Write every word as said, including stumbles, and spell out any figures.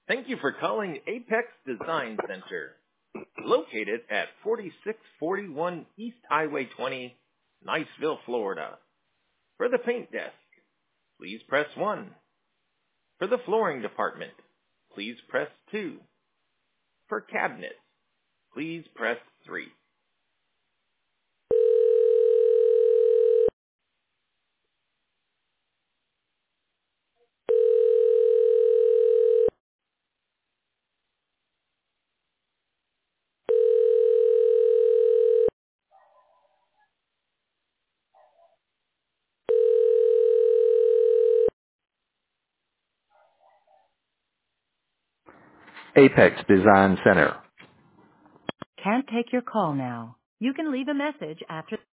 Thank you for calling Apex Design Center, located at forty-six forty-one East Highway twenty, Niceville, Florida. For the paint desk, please press one. For the flooring department, please press two. For cabinets, please press three. Apex Design Center. Can't take your call now. You can leave a message after